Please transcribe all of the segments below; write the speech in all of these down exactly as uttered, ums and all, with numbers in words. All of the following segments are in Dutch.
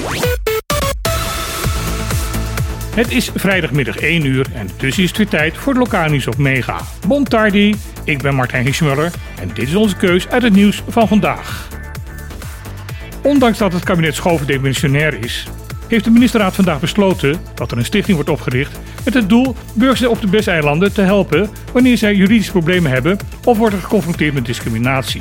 Het is vrijdagmiddag één uur en dus is het weer tijd voor de lokale nieuws op Mega. Bon tardi, ik ben Martijn Hiesmuller en dit is onze keus uit het nieuws van vandaag. Ondanks dat het kabinet Schoof demissionair is, heeft de ministerraad vandaag besloten dat er een stichting wordt opgericht met het doel burgers op de Besseilanden te helpen wanneer zij juridische problemen hebben of worden geconfronteerd met discriminatie.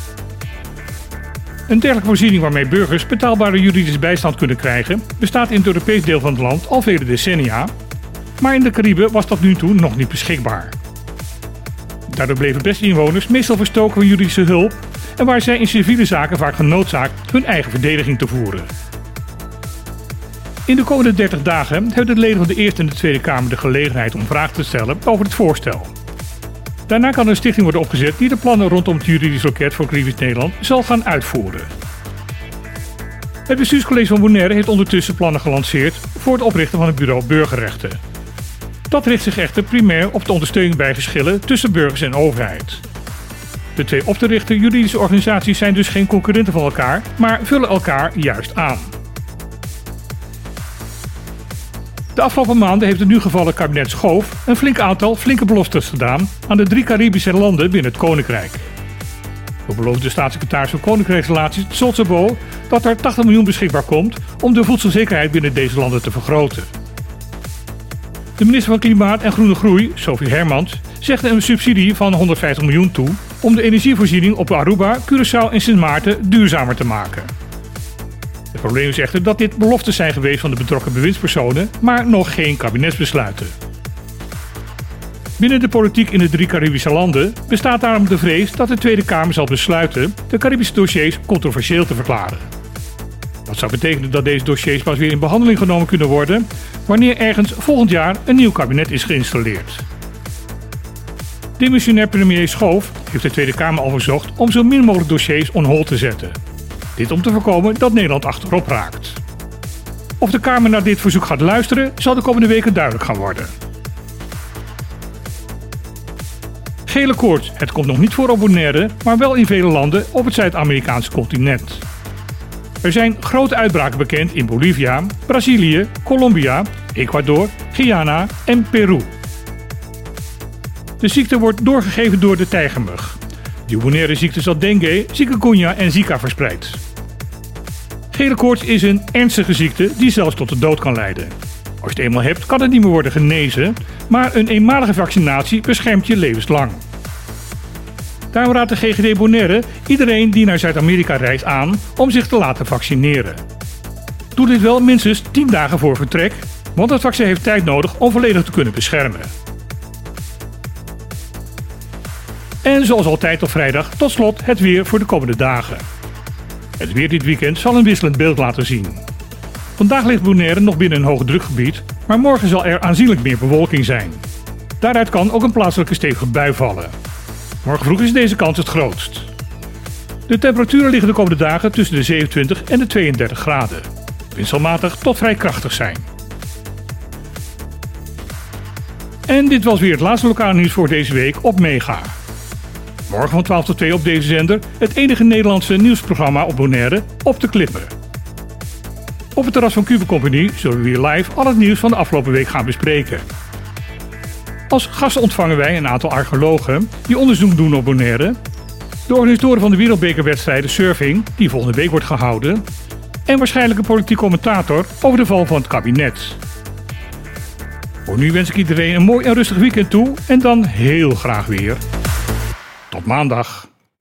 Een dergelijke voorziening waarmee burgers betaalbare juridische bijstand kunnen krijgen bestaat in het Europees deel van het land al vele decennia, maar in de Cariben was dat nu toe nog niet beschikbaar. Daardoor bleven Bessinwoners meestal verstoken van juridische hulp en waren zij in civiele zaken vaak genoodzaakt hun eigen verdediging te voeren. In de komende dertig dagen hebben de leden van de Eerste en de Tweede Kamer de gelegenheid om vragen te stellen over het voorstel. Daarna kan een stichting worden opgezet die de plannen rondom het juridisch loket voor Caribisch Nederland zal gaan uitvoeren. Het bestuurscollege van Bonaire heeft ondertussen plannen gelanceerd voor het oprichten van het bureau Burgerrechten. Dat richt zich echter primair op de ondersteuning bij geschillen tussen burgers en overheid. De twee op te richten juridische organisaties zijn dus geen concurrenten van elkaar, maar vullen elkaar juist aan. De afgelopen maanden heeft het nu gevallen kabinet Schoof een flink aantal flinke beloftes gedaan aan de drie Caribische landen binnen het Koninkrijk. Zo beloofde de staatssecretaris van Koninkrijksrelaties Tsotsabo dat er tachtig miljoen beschikbaar komt om de voedselzekerheid binnen deze landen te vergroten. De minister van Klimaat en Groene Groei, Sophie Hermans, zegt een subsidie van honderdvijftig miljoen toe om de energievoorziening op Aruba, Curaçao en Sint Maarten duurzamer te maken. Het probleem is echter dat dit beloftes zijn geweest van de betrokken bewindspersonen, maar nog geen kabinetsbesluiten. Binnen de politiek in de drie Caribische landen bestaat daarom de vrees dat de Tweede Kamer zal besluiten de Caribische dossiers controversieel te verklaren. Dat zou betekenen dat deze dossiers pas weer in behandeling genomen kunnen worden wanneer ergens volgend jaar een nieuw kabinet is geïnstalleerd. Demissionair premier Schoof heeft de Tweede Kamer al verzocht om zo min mogelijk dossiers on hold te zetten. Dit om te voorkomen dat Nederland achterop raakt. Of de Kamer naar dit verzoek gaat luisteren, zal de komende weken duidelijk gaan worden. Gele koorts, het komt nog niet voor op Bonaire, maar wel in vele landen op het Zuid-Amerikaanse continent. Er zijn grote uitbraken bekend in Bolivia, Brazilië, Colombia, Ecuador, Guyana en Peru. De ziekte wordt doorgegeven door de tijgermug. Die Bonaire ziekte zal dengue, chikungunya en zika verspreidt. Gele koorts is een ernstige ziekte die zelfs tot de dood kan leiden. Als je het eenmaal hebt, kan het niet meer worden genezen, maar een eenmalige vaccinatie beschermt je levenslang. Daarom raadt de G G D Bonaire iedereen die naar Zuid-Amerika reist aan om zich te laten vaccineren. Doe dit wel minstens tien dagen voor vertrek, want het vaccin heeft tijd nodig om volledig te kunnen beschermen. En zoals altijd op vrijdag, tot slot het weer voor de komende dagen. Het weer dit weekend zal een wisselend beeld laten zien. Vandaag ligt Bonaire nog binnen een hoog drukgebied, maar morgen zal er aanzienlijk meer bewolking zijn. Daaruit kan ook een plaatselijke stevige bui vallen. Morgen vroeg is deze kans het grootst. De temperaturen liggen de komende dagen tussen de zevenentwintig en de tweeëndertig graden. De wind zal matig tot vrij krachtig zijn. En dit was weer het laatste lokale nieuws voor deze week op Mega. Morgen van twaalf tot twee op deze zender het enige Nederlandse nieuwsprogramma op Bonaire Op de Klippen. Op het terras van Cube Company zullen we weer live al het nieuws van de afgelopen week gaan bespreken. Als gasten ontvangen wij een aantal archeologen die onderzoek doen op Bonaire, de organisatoren van de wereldbekerwedstrijden surfing die volgende week wordt gehouden en waarschijnlijk een politiek commentator over de val van het kabinet. Voor nu wens ik iedereen een mooi en rustig weekend toe en dan heel graag weer tot maandag.